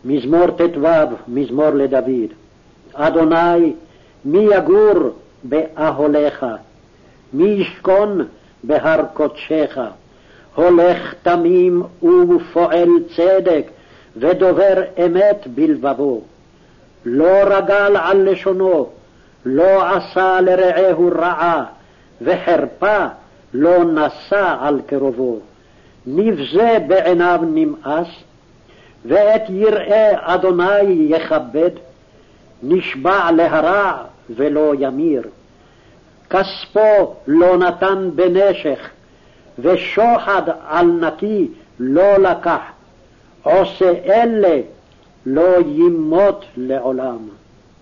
מזמור ט"ו, מזמור לדוד. אדוני, מי יגור באהליך? מי ישכון בהר קודשך? הולך תמים ופועל צדק, ודובר אמת בלבבו. לא רגל על לשונו, לא עשה לרעהו רעה, וחרפה לא נשא על קרובו. נבזה בעיניו נמאס, ואת יראי אדוני יכבד. נשבע להרע ולא ימיר. כספו לא נתן בנשך, ושוחד על נקי לא לקח. עושה אלה לא ימות לעולם.